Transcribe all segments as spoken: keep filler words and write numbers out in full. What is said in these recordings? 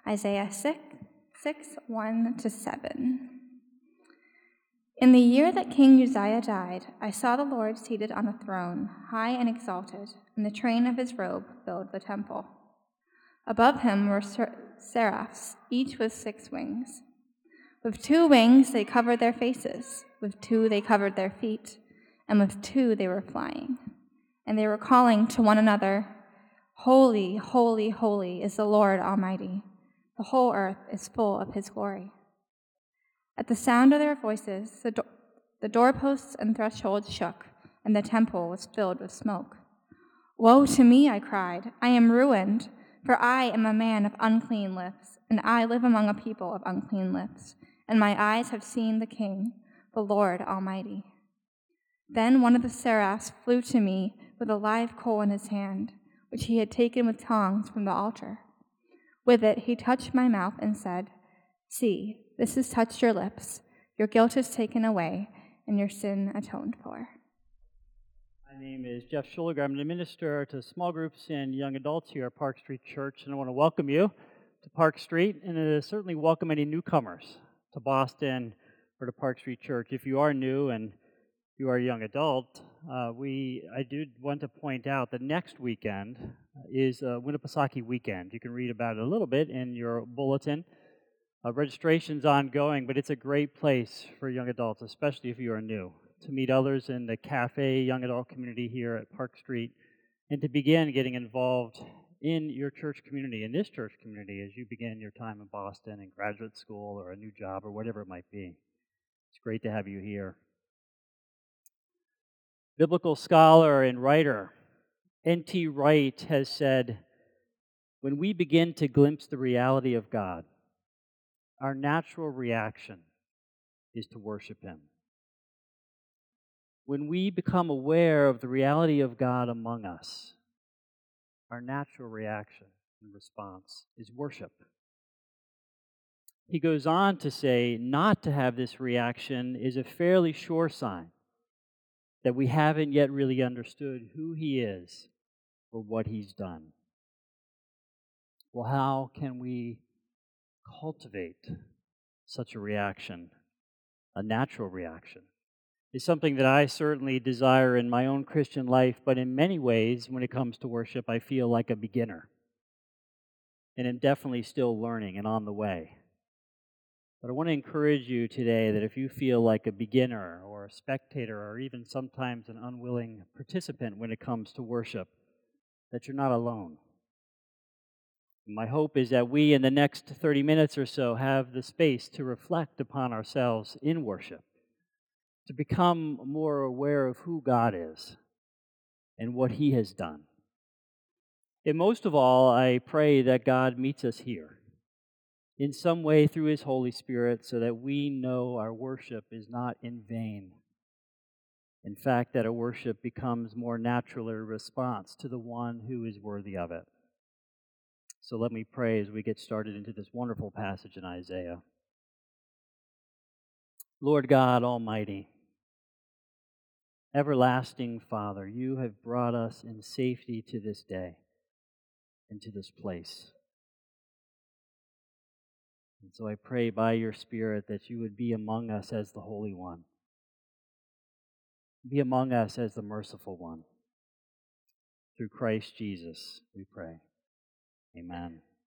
Isaiah six, six, one to seven. In the year that King Uzziah died, I saw the Lord seated on a throne, high and exalted, and the train of his robe filled the temple. Above him were ser- seraphs, each with six wings. With two wings they covered their faces, with two they covered their feet, and with two they were flying. And they were calling to one another, "Holy, holy, holy is the Lord Almighty. The whole earth is full of his glory." At the sound of their voices, the, do- the doorposts and thresholds shook, and the temple was filled with smoke. "Woe to me," I cried. "I am ruined, for I am a man of unclean lips, and I live among a people of unclean lips, and my eyes have seen the King, the Lord Almighty." Then one of the seraphs flew to me with a live coal in his hand, which he had taken with tongs from the altar. With it he touched my mouth and said, "See, this has touched your lips. Your guilt is taken away, and your sin atoned for." My name is Jeff Schuliger. I'm the minister to small groups and young adults here at Park Street Church, and I want to welcome you to Park Street, and uh, certainly welcome any newcomers to Boston or to Park Street Church. If you are new and you are a young adult, uh, we I do want to point out that next weekend is uh, Winnipesaukee Weekend. You can read about it a little bit in your bulletin. Uh, registration's ongoing, but it's a great place for young adults, especially if you are new, to meet others in the cafe young adult community here at Park Street, and to begin getting involved in your church community, in this church community, as you begin your time in Boston in graduate school or a new job or whatever it might be. It's great to have you here. Biblical scholar and writer N T Wright has said, "When we begin to glimpse the reality of God, our natural reaction is to worship Him. When we become aware of the reality of God among us, our natural reaction and response is worship." He goes on to say, not to have this reaction is a fairly sure sign that we haven't yet really understood who He is or what He's done. Well, how can we cultivate such a reaction, a natural reaction? It's something that I certainly desire in my own Christian life, but in many ways, when it comes to worship, I feel like a beginner. And I'm definitely still learning and on the way. But I want to encourage you today that if you feel like a beginner or a spectator or even sometimes an unwilling participant when it comes to worship, that you're not alone. My hope is that we, in the next thirty minutes or so, have the space to reflect upon ourselves in worship, to become more aware of who God is and what He has done. And most of all, I pray that God meets us here in some way through His Holy Spirit so that we know our worship is not in vain. In fact, that our worship becomes more naturally a response to the one who is worthy of it. So let me pray as we get started into this wonderful passage in Isaiah. Lord God Almighty, everlasting Father, you have brought us in safety to this day and to this place. And so I pray by your Spirit that you would be among us as the Holy One. Be among us as the Merciful One. Through Christ Jesus, we pray. Amen.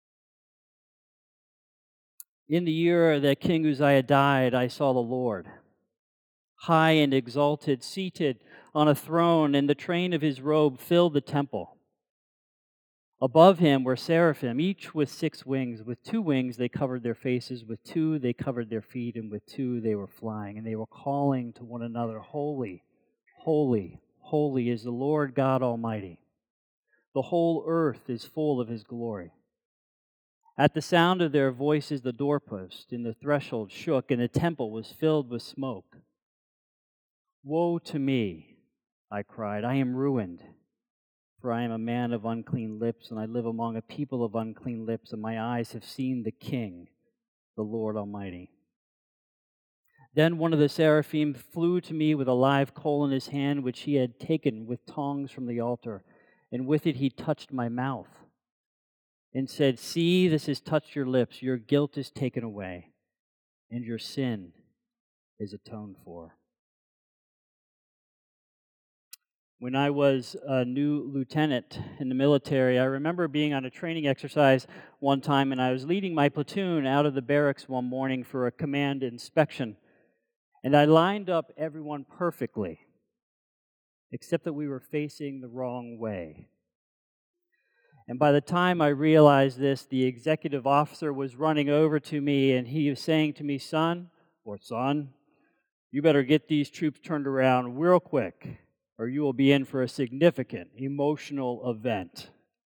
In the year that King Uzziah died, I saw the Lord, high and exalted, seated on a throne, and the train of his robe filled the temple. Above him were seraphim, each with six wings. With two wings they covered their faces, with two they covered their feet, and with two they were flying. And they were calling to one another, "Holy, holy, holy is the Lord God Almighty. The whole earth is full of His glory." At the sound of their voices, the doorpost and the threshold shook, and the temple was filled with smoke. "Woe to me," I cried, "I am ruined. For I am a man of unclean lips, and I live among a people of unclean lips, and my eyes have seen the King, the Lord Almighty." Then one of the seraphim flew to me with a live coal in his hand, which he had taken with tongs from the altar, and with it he touched my mouth. and said, "See, this has touched your lips. Your guilt is taken away, and your sin is atoned for." When I was a new lieutenant in the military, I remember being on a training exercise one time, and I was leading my platoon out of the barracks one morning for a command inspection. And I lined up everyone perfectly, except that we were facing the wrong way. And by the time I realized this, the executive officer was running over to me, and he was saying to me, "Son, or son, you better get these troops turned around real quick, or you will be in for a significant emotional event."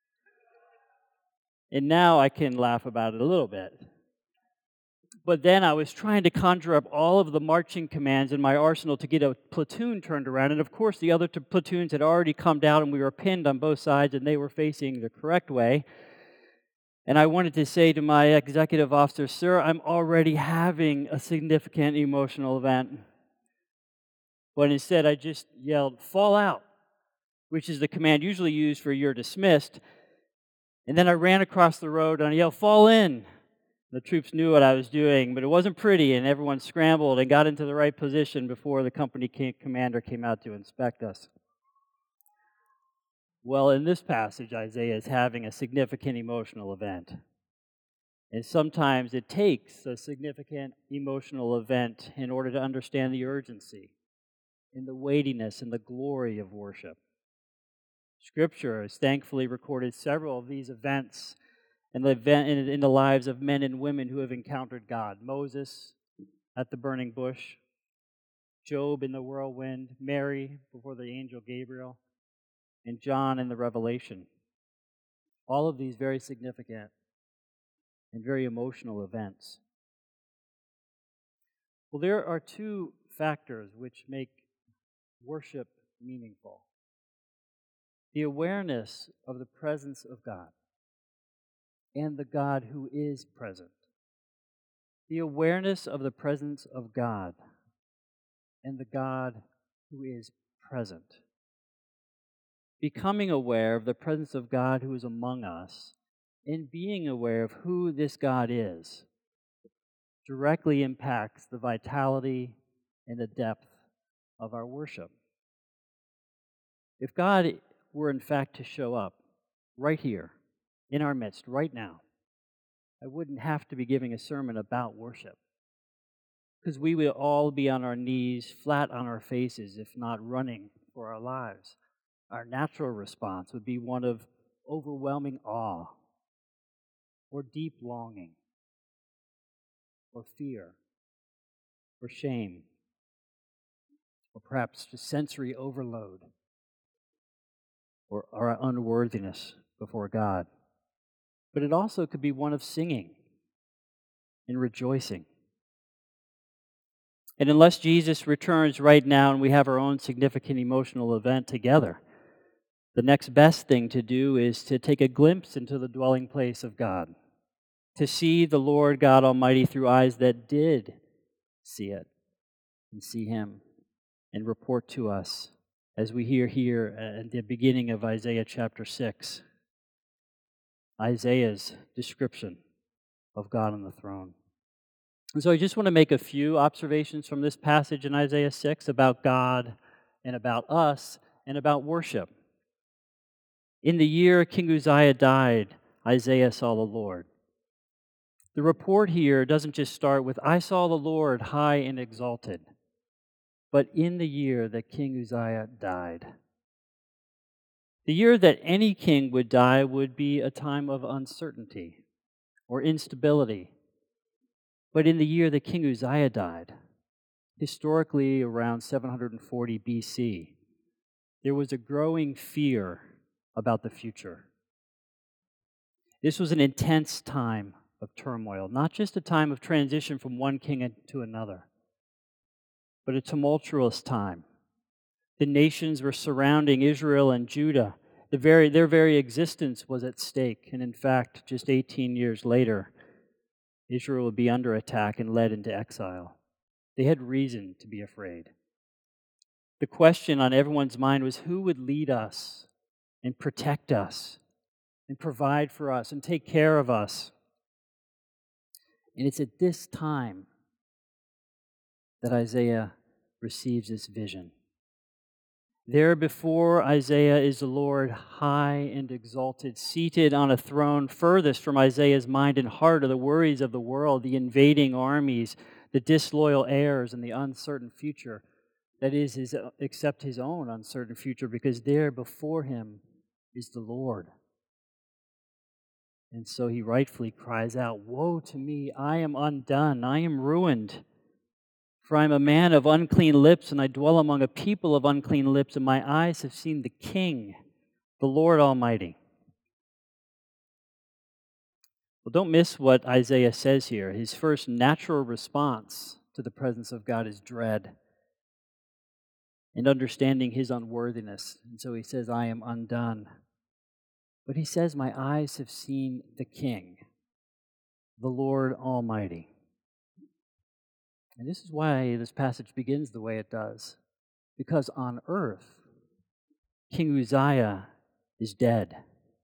And now I can laugh about it a little bit. But then I was trying to conjure up all of the marching commands in my arsenal to get a platoon turned around. And of course, the other two platoons had already come down, and we were pinned on both sides, and they were facing the correct way. And I wanted to say to my executive officer, "Sir, I'm already having a significant emotional event." But instead, I just yelled, "Fall out," which is the command usually used for "you're dismissed." And then I ran across the road and I yelled, "Fall in." The troops knew what I was doing, but it wasn't pretty, and everyone scrambled and got into the right position before the company commander came out to inspect us. Well, in this passage, Isaiah is having a significant emotional event. And sometimes it takes a significant emotional event in order to understand the urgency and the weightiness and the glory of worship. Scripture has thankfully recorded several of these events in the, event, in, in the lives of men and women who have encountered God. Moses at the burning bush, Job in the whirlwind, Mary before the angel Gabriel, and John in the Revelation. All of these very significant and very emotional events. Well, there are two factors which make worship meaningful: the awareness of the presence of God and the God who is present. The awareness of the presence of God and the God who is present. Becoming aware of the presence of God who is among us and being aware of who this God is directly impacts the vitality and the depth of our worship. If God were in fact to show up right here, in our midst, right now, I wouldn't have to be giving a sermon about worship, because we would all be on our knees, flat on our faces, if not running for our lives. Our natural response would be one of overwhelming awe, or deep longing, or fear, or shame, or perhaps just sensory overload, or our unworthiness before God. But it also could be one of singing and rejoicing. And unless Jesus returns right now and we have our own significant emotional event together, the next best thing to do is to take a glimpse into the dwelling place of God, to see the Lord God Almighty through eyes that did see it and see Him, and report to us, as we hear here at the beginning of Isaiah chapter six, Isaiah's description of God on the throne. And so I just want to make a few observations from this passage in Isaiah six about God and about us and about worship. In the year King Uzziah died, Isaiah saw the Lord. The report here doesn't just start with, "I saw the Lord high and exalted," but in the year that King Uzziah died. The year that any king would die would be a time of uncertainty or instability. But in the year that King Uzziah died, historically around seven hundred forty B C, there was a growing fear about the future. This was an intense time of turmoil, not just a time of transition from one king to another, but a tumultuous time. The nations were surrounding Israel and Judah. The very, their very existence was at stake. And in fact, just eighteen years later, Israel would be under attack and led into exile. They had reason to be afraid. The question on everyone's mind was, who would lead us and protect us and provide for us and take care of us. And it's at this time that Isaiah receives this vision. There before Isaiah is the Lord, high and exalted, seated on a throne furthest from Isaiah's mind and heart are the worries of the world, the invading armies, the disloyal heirs, and the uncertain future. That is, his, except his own uncertain future, because there before him is the Lord. And so he rightfully cries out, "Woe to me, I am undone, I am ruined. For I am a man of unclean lips, and I dwell among a people of unclean lips, and my eyes have seen the King, the Lord Almighty." Well, don't miss what Isaiah says here. His first natural response to the presence of God is dread and understanding his unworthiness. And so he says, "I am undone." But he says, "My eyes have seen the King, the Lord Almighty." And this is why this passage begins the way it does. Because on earth, King Uzziah is dead.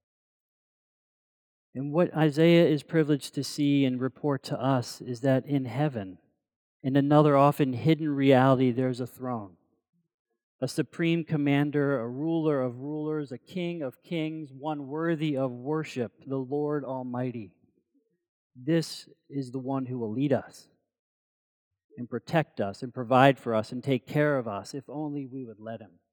And what Isaiah is privileged to see and report to us is that in heaven, in another often hidden reality, there's a throne. A supreme commander, a ruler of rulers, a king of kings, one worthy of worship, the Lord Almighty. This is the one who will lead us and protect us and provide for us and take care of us, if only we would let him.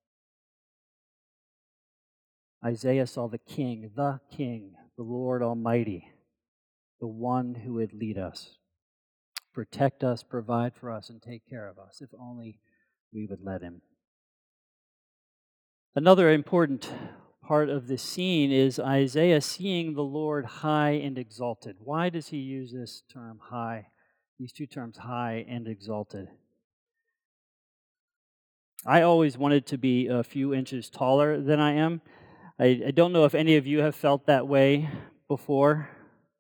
Isaiah saw the King, the King, the Lord Almighty, the one who would lead us, protect us, provide for us, and take care of us, if only we would let him. Another important part of this scene is Isaiah seeing the Lord high and exalted. Why does he use this term high? These two terms, high and exalted. I always wanted to be a few inches taller than I am. I, I don't know if any of you have felt that way before.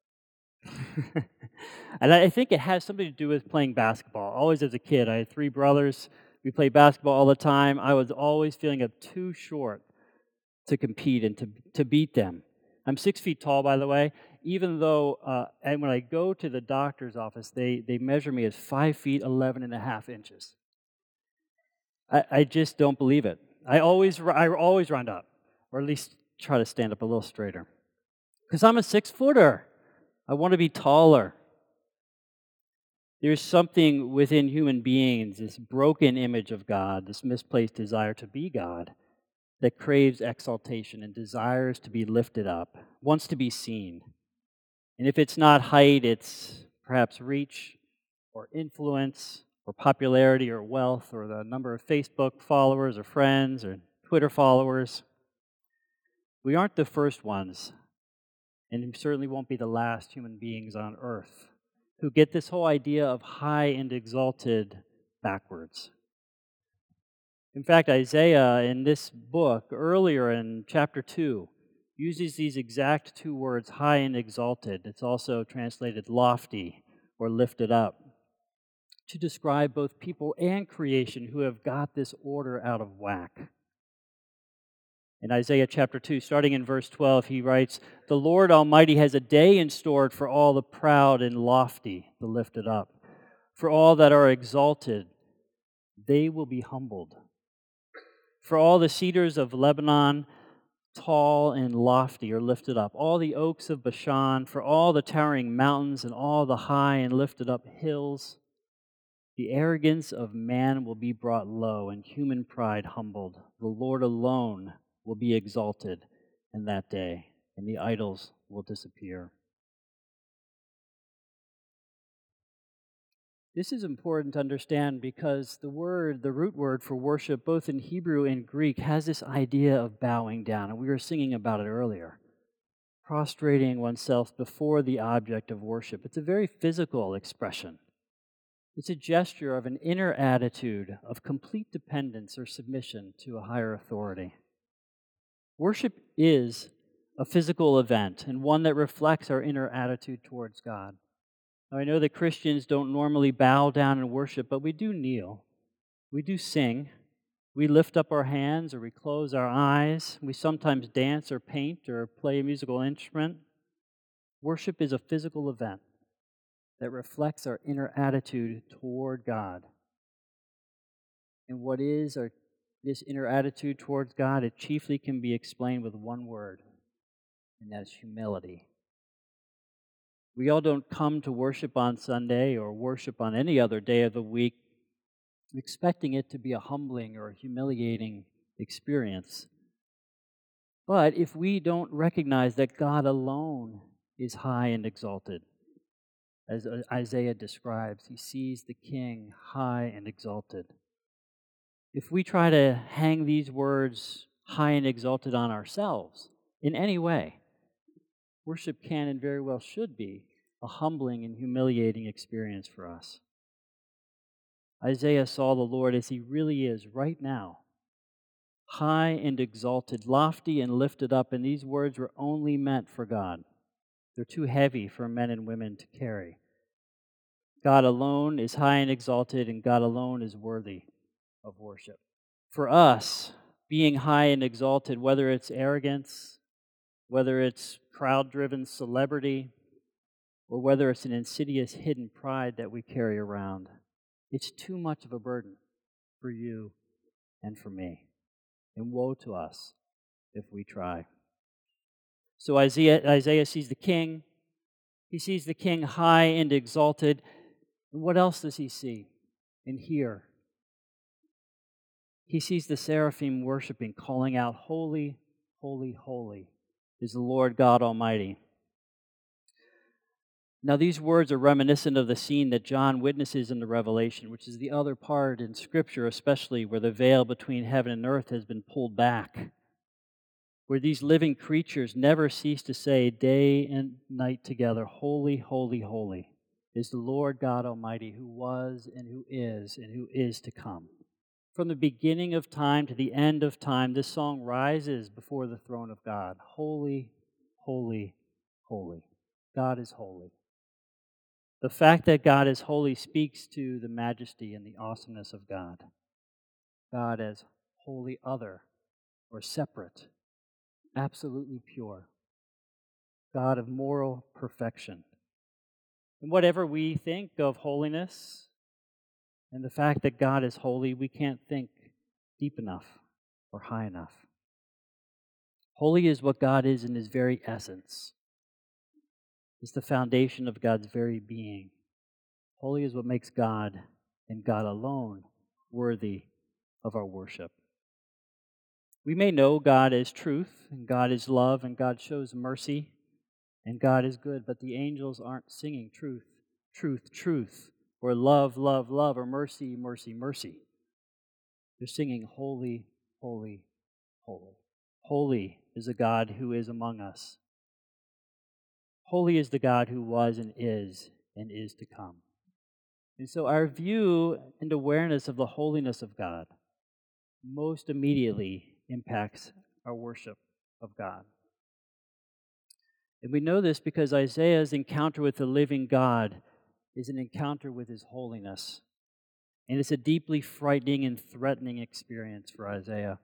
And I think it has something to do with playing basketball. Always as a kid, I had three brothers. We played basketball all the time. I was always feeling up too short to compete and to, to beat them. I'm six feet tall, by the way, even though uh, and when I go to the doctor's office, they, they measure me as five feet, eleven and a half inches. I, I just don't believe it. I always, I always round up, or at least try to stand up a little straighter. Because I'm a six-footer. I want to be taller. There's something within human beings, this broken image of God, this misplaced desire to be God, that craves exaltation and desires to be lifted up, wants to be seen. And if it's not height, it's perhaps reach or influence or popularity or wealth or the number of Facebook followers or friends or Twitter followers. We aren't the first ones, and we certainly won't be the last human beings on earth who get this whole idea of high and exalted backwards. In fact, Isaiah in this book, earlier in chapter two, uses these exact two words, high and exalted. It's also translated lofty or lifted up, to describe both people and creation who have got this order out of whack. In Isaiah chapter two, starting in verse twelve, he writes, "The Lord Almighty has a day in store for all the proud and lofty, the lifted up. For all that are exalted, they will be humbled. For all the cedars of Lebanon, tall and lofty, are lifted up. All the oaks of Bashan, for all the towering mountains and all the high and lifted up hills. The arrogance of man will be brought low and human pride humbled. The Lord alone will be exalted in that day, and the idols will disappear." This is important to understand because the word, the root word for worship, both in Hebrew and Greek, has this idea of bowing down, and we were singing about it earlier. Prostrating oneself before the object of worship. It's a very physical expression. It's a gesture of an inner attitude of complete dependence or submission to a higher authority. Worship is a physical event and one that reflects our inner attitude towards God. Now, I know that Christians don't normally bow down and worship, but we do kneel. We do sing. We lift up our hands or we close our eyes. We sometimes dance or paint or play a musical instrument. Worship is a physical event that reflects our inner attitude toward God. And what is our, this inner attitude towards God? It chiefly can be explained with one word, and that's humility. We all don't come to worship on Sunday or worship on any other day of the week expecting it to be a humbling or a humiliating experience. But if we don't recognize that God alone is high and exalted, as Isaiah describes, he sees the King high and exalted. If we try to hang these words high and exalted on ourselves in any way, worship can and very well should be a humbling and humiliating experience for us. Isaiah saw the Lord as he really is right now, high and exalted, lofty and lifted up, and these words were only meant for God. They're too heavy for men and women to carry. God alone is high and exalted, and God alone is worthy of worship. For us, being high and exalted, whether it's arrogance, whether it's crowd-driven celebrity, or whether it's an insidious hidden pride that we carry around, it's too much of a burden for you and for me. And woe to us if we try. So Isaiah, Isaiah sees the king. He sees the king high and exalted. And what else does he see and hear? He sees the seraphim worshiping, calling out, "Holy, holy, holy is the Lord God Almighty." Now, these words are reminiscent of the scene that John witnesses in the Revelation, which is the other part in Scripture, especially where the veil between heaven and earth has been pulled back, where these living creatures never cease to say day and night together, "Holy, holy, holy is the Lord God Almighty, who was and who is and who is to come." From the beginning of time to the end of time, this song rises before the throne of God. Holy, holy, holy. God is holy. The fact that God is holy speaks to the majesty and the awesomeness of God. God as wholly other or separate, absolutely pure. God of moral perfection. And whatever we think of holiness and the fact that God is holy, we can't think deep enough or high enough. Holy is what God is in his very essence. It's the foundation of God's very being. Holy is what makes God and God alone worthy of our worship. We may know God is truth, and God is love, and God shows mercy, and God is good, but the angels aren't singing truth, truth, truth, or love, love, love, or mercy, mercy, mercy. They're singing holy, holy, holy. Holy is the God who is among us. Holy is the God who was and is and is to come. And so our view and awareness of the holiness of God most immediately impacts our worship of God. And we know this because Isaiah's encounter with the living God is an encounter with his holiness. And it's a deeply frightening and threatening experience for Isaiah.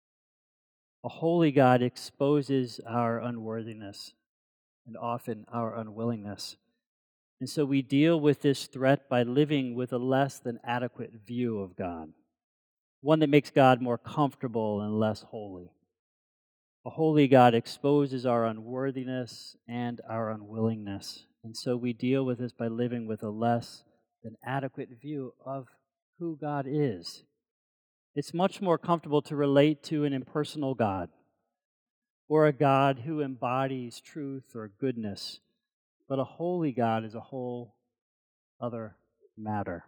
A holy God exposes our unworthiness and often our unwillingness. And so we deal with this threat by living with a less than adequate view of God, one that makes God more comfortable and less holy. A holy God exposes our unworthiness and our unwillingness. And so we deal with this by living with a less than adequate view of who God is. It's much more comfortable to relate to an impersonal God or a God who embodies truth or goodness. But a holy God is a whole other matter.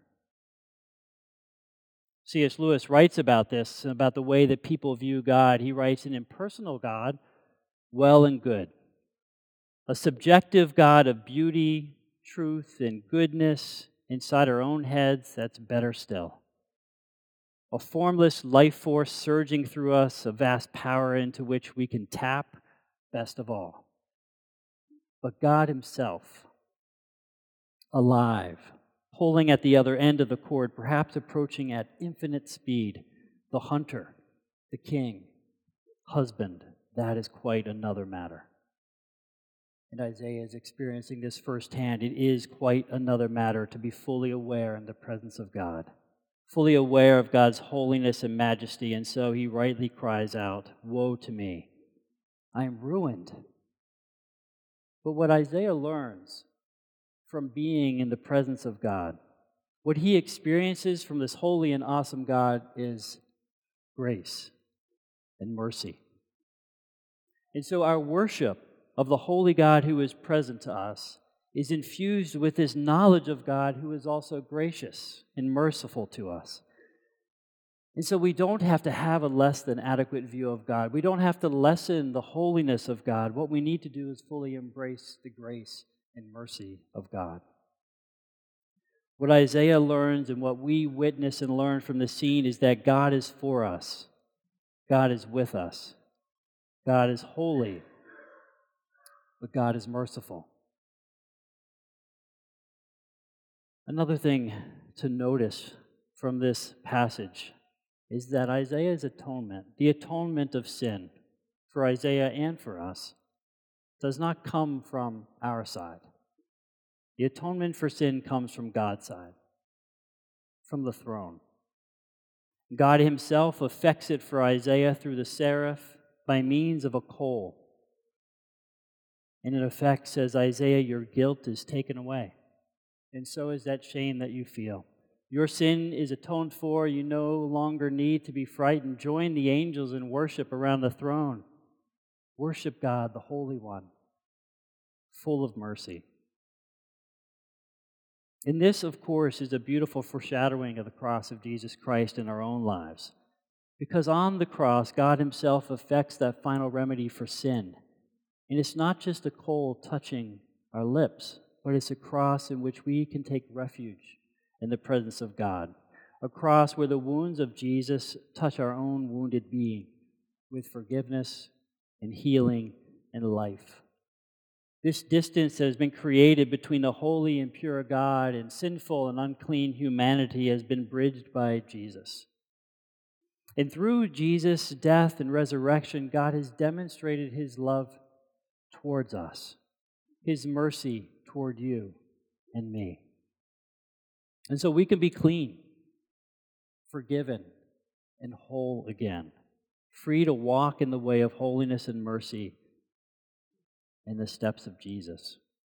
C S Lewis writes about this, about the way that people view God. He writes, an impersonal God, well and good. A subjective God of beauty, truth, and goodness inside our own heads, that's better still. A formless life force surging through us, a vast power into which we can tap, best of all. But God himself, alive, pulling at the other end of the cord, perhaps approaching at infinite speed, the hunter, the king, husband, that is quite another matter. And Isaiah is experiencing this firsthand. It is quite another matter to be fully aware in the presence of God, fully aware of God's holiness and majesty, and so he rightly cries out, "Woe to me, I am ruined." But what Isaiah learns from being in the presence of God, what he experiences from this holy and awesome God, is grace and mercy. And so our worship of the holy God who is present to us is infused with this knowledge of God who is also gracious and merciful to us. And so we don't have to have a less than adequate view of God. We don't have to lessen the holiness of God. What we need to do is fully embrace the grace and mercy of God. What Isaiah learns and what we witness and learn from the scene is that God is for us. God is with us. God is holy, but God is merciful. Another thing to notice from this passage is that Isaiah's atonement, the atonement of sin for Isaiah and for us, does not come from our side. The atonement for sin comes from God's side, from the throne. God himself effects it for Isaiah through the seraph by means of a coal. And in effect says, Isaiah, your guilt is taken away, and so is that shame that you feel. Your sin is atoned for. You no longer need to be frightened. Join the angels in worship around the throne. Worship God, the Holy One, full of mercy. And this, of course, is a beautiful foreshadowing of the cross of Jesus Christ in our own lives. Because on the cross, God himself effects that final remedy for sin. And it's not just a coal touching our lips, but it's a cross in which we can take refuge in the presence of God. A cross where the wounds of Jesus touch our own wounded being with forgiveness and healing and life. This distance that has been created between the holy and pure God and sinful and unclean humanity has been bridged by Jesus. And through Jesus' death and resurrection, God has demonstrated his love towards us, his mercy toward you and me. And so we can be clean, forgiven, and whole again, free to walk in the way of holiness and mercy in the steps of Jesus.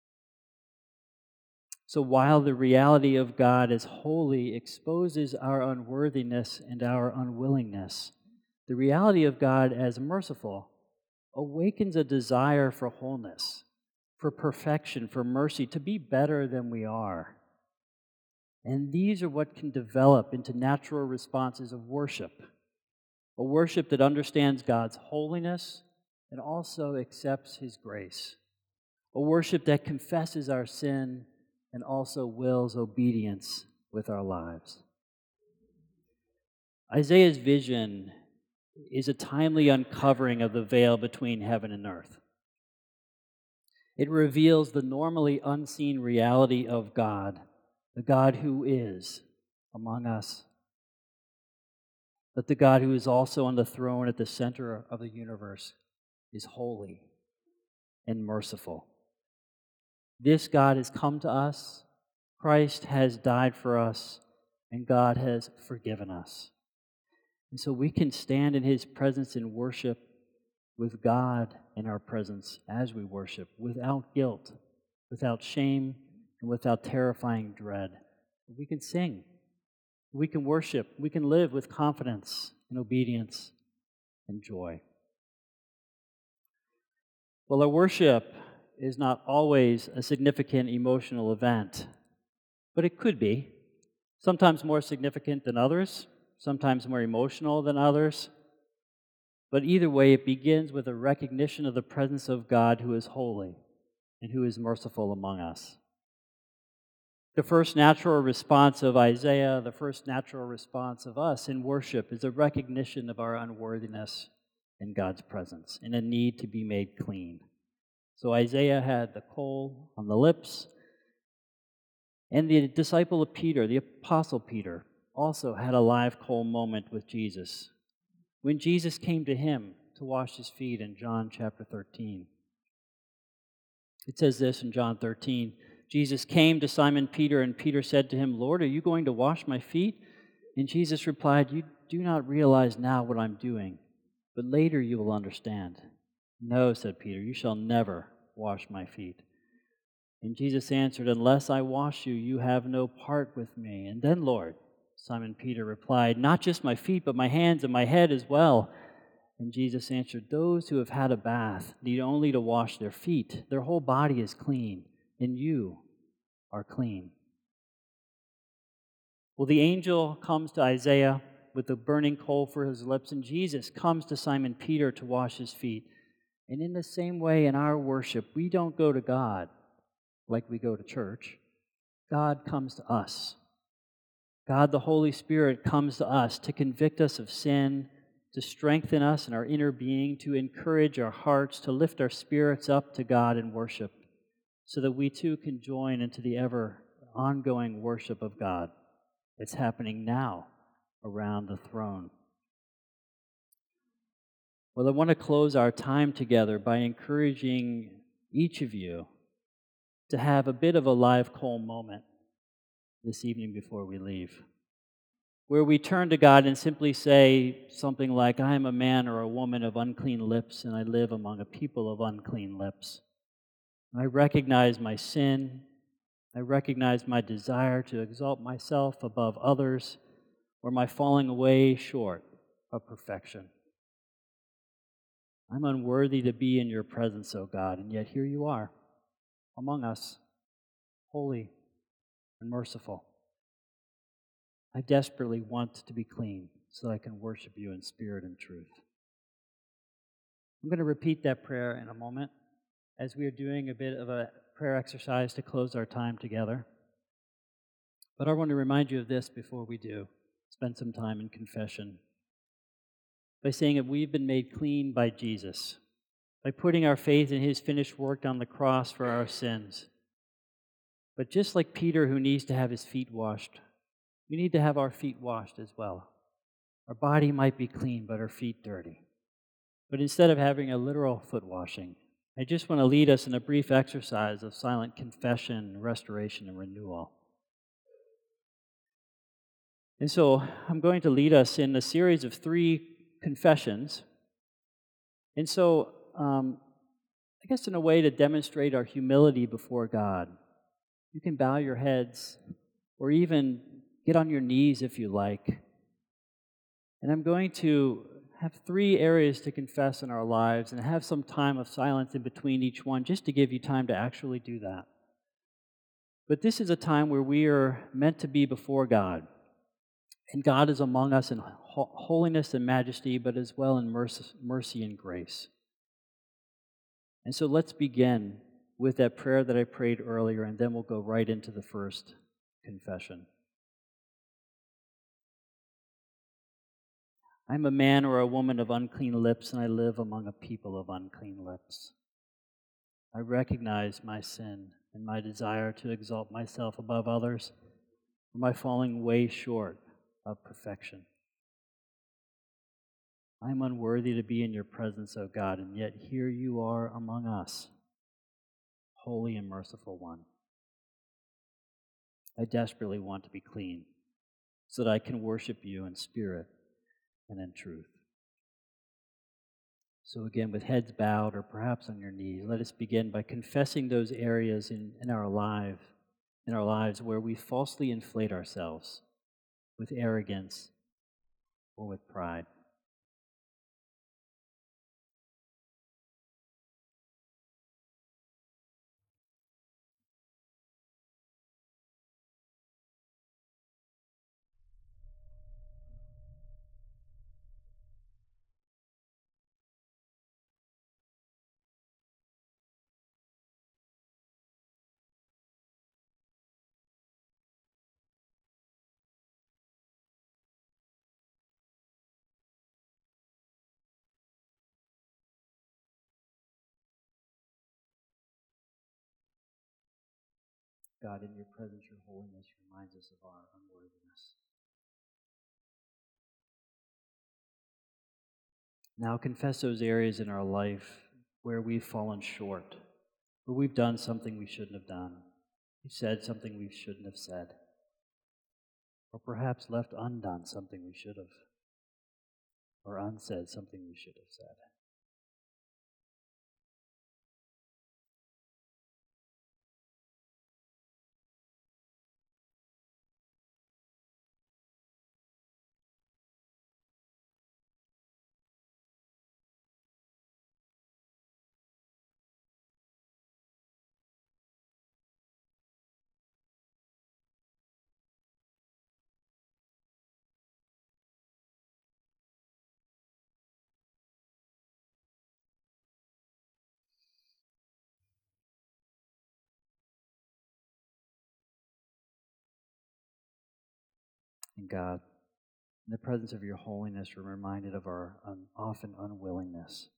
So while the reality of God as holy exposes our unworthiness and our unwillingness, the reality of God as merciful awakens a desire for wholeness, for perfection, for mercy, to be better than we are. And these are what can develop into natural responses of worship, a worship that understands God's holiness and also accepts his grace, a worship that confesses our sin and also wills obedience with our lives. Isaiah's vision is a timely uncovering of the veil between heaven and earth. It reveals the normally unseen reality of God, the God who is among us, but the God who is also on the throne at the center of the universe is holy and merciful. This God has come to us, Christ has died for us, and God has forgiven us. And so we can stand in his presence and worship with God in our presence as we worship, without guilt, without shame, and without terrifying dread. We can sing, we can worship, we can live with confidence and obedience and joy. Well, our worship is not always a significant emotional event, but it could be, sometimes more significant than others, sometimes more emotional than others. But either way, it begins with a recognition of the presence of God who is holy and who is merciful among us. The first natural response of Isaiah, the first natural response of us in worship, is a recognition of our unworthiness in God's presence and a need to be made clean. So Isaiah had the coal on the lips, and the disciple of Peter, the apostle Peter, also had a live coal moment with Jesus when Jesus came to him to wash his feet in John chapter thirteen. It says this in John thirteen, Jesus came to Simon Peter, and Peter said to him, Lord, are you going to wash my feet? And Jesus replied, you do not realize now what I'm doing, but later you will understand. No, said Peter, you shall never wash my feet. And Jesus answered, unless I wash you, you have no part with me. And then, Lord, Simon Peter replied, not just my feet, but my hands and my head as well. And Jesus answered, those who have had a bath need only to wash their feet. Their whole body is clean, and you are clean. Well, the angel comes to Isaiah with a burning coal for his lips, and Jesus comes to Simon Peter to wash his feet. And in the same way, in our worship, we don't go to God like we go to church. God comes to us. God, the Holy Spirit, comes to us to convict us of sin, to strengthen us in our inner being, to encourage our hearts, to lift our spirits up to God in worship, so that we too can join into the ever ongoing worship of God that's happening now around the throne. Well, I want to close our time together by encouraging each of you to have a bit of a live coal moment this evening before we leave, where we turn to God and simply say something like, I am a man or a woman of unclean lips, and I live among a people of unclean lips. I recognize my sin. I recognize my desire to exalt myself above others, or my falling away short of perfection. I'm unworthy to be in your presence, O God, and yet here you are among us, holy and merciful. I desperately want to be clean so that I can worship you in spirit and truth. I'm going to repeat that prayer in a moment as we are doing a bit of a prayer exercise to close our time together. But I want to remind you of this before we do. Spend some time in confession by saying that we've been made clean by Jesus, by putting our faith in his finished work on the cross for our sins. But just like Peter, who needs to have his feet washed, we need to have our feet washed as well. Our body might be clean, but our feet dirty. But instead of having a literal foot washing, I just want to lead us in a brief exercise of silent confession, restoration, and renewal. And so I'm going to lead us in a series of three confessions. And so um, I guess in a way to demonstrate our humility before God, you can bow your heads or even get on your knees if you like. And I'm going to have three areas to confess in our lives and have some time of silence in between each one just to give you time to actually do that. But this is a time where we are meant to be before God. And God is among us in ho- holiness and majesty, but as well in mercy, mercy and grace. And so let's begin with that prayer that I prayed earlier, and then we'll go right into the first confession. I'm a man or a woman of unclean lips, and I live among a people of unclean lips. I recognize my sin and my desire to exalt myself above others, or my falling way short of perfection. I am unworthy to be in your presence, O God, and yet here you are among us, holy and merciful one. I desperately want to be clean so that I can worship you in spirit and in truth. So again, with heads bowed or perhaps on your knees, let us begin by confessing those areas in, in our life, in our lives where we falsely inflate ourselves with arrogance or with pride. God, in your presence, your holiness reminds us of our unworthiness. Now confess those areas in our life where we've fallen short, where we've done something we shouldn't have done, we've said something we shouldn't have said, or perhaps left undone something we should have, or unsaid something we should have said. And God, in the presence of your holiness, we're reminded of our un- often unwillingness.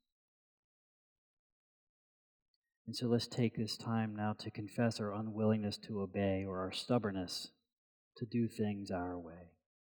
And so let's take this time now to confess our unwillingness to obey or our stubbornness to do things our way.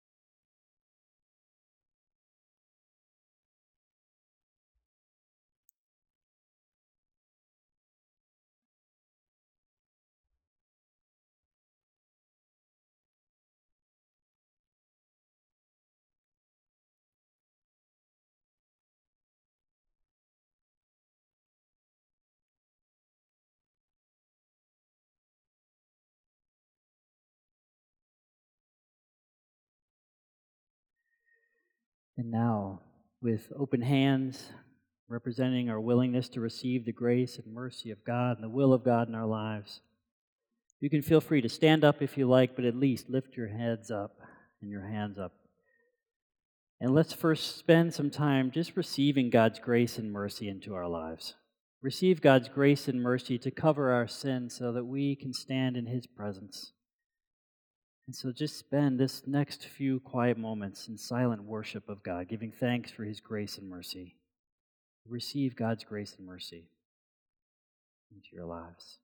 And now, with open hands, representing our willingness to receive the grace and mercy of God and the will of God in our lives, you can feel free to stand up if you like, but at least lift your heads up and your hands up. And let's first spend some time just receiving God's grace and mercy into our lives. Receive God's grace and mercy to cover our sins so that we can stand in His presence. And so just spend this next few quiet moments in silent worship of God, giving thanks for His grace and mercy. Receive God's grace and mercy into your lives.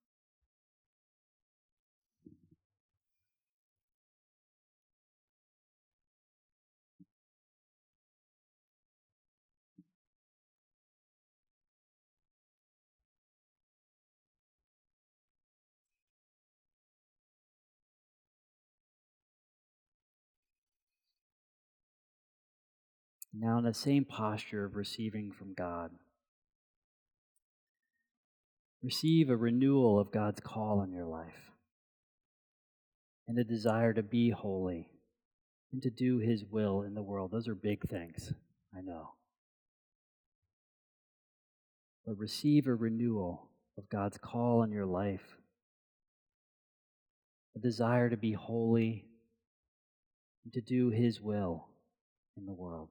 Now, in the same posture of receiving from God, receive a renewal of God's call in your life and a desire to be holy and to do His will in the world. Those are big things, I know. But receive a renewal of God's call in your life, a desire to be holy and to do His will in the world.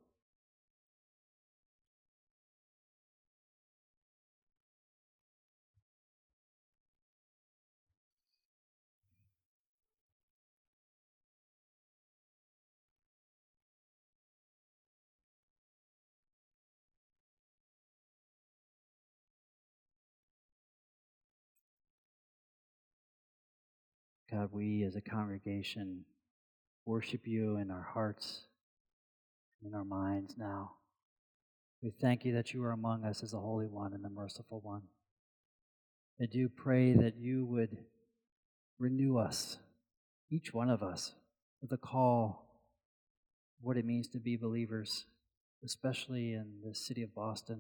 God, we as a congregation worship You in our hearts, in our minds now. We thank You that You are among us as the Holy One and the Merciful One. I do pray that You would renew us, each one of us, with a call of what it means to be believers, especially in the city of Boston.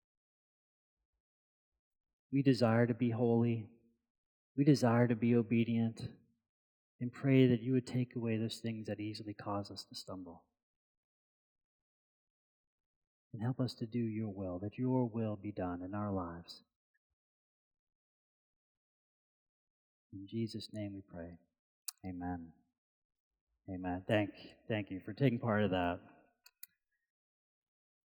We desire to be holy. We desire to be obedient, and pray that You would take away those things that easily cause us to stumble. And help us to do Your will, that Your will be done in our lives. In Jesus' name we pray. Amen. Amen. Thank, thank you for taking part of that.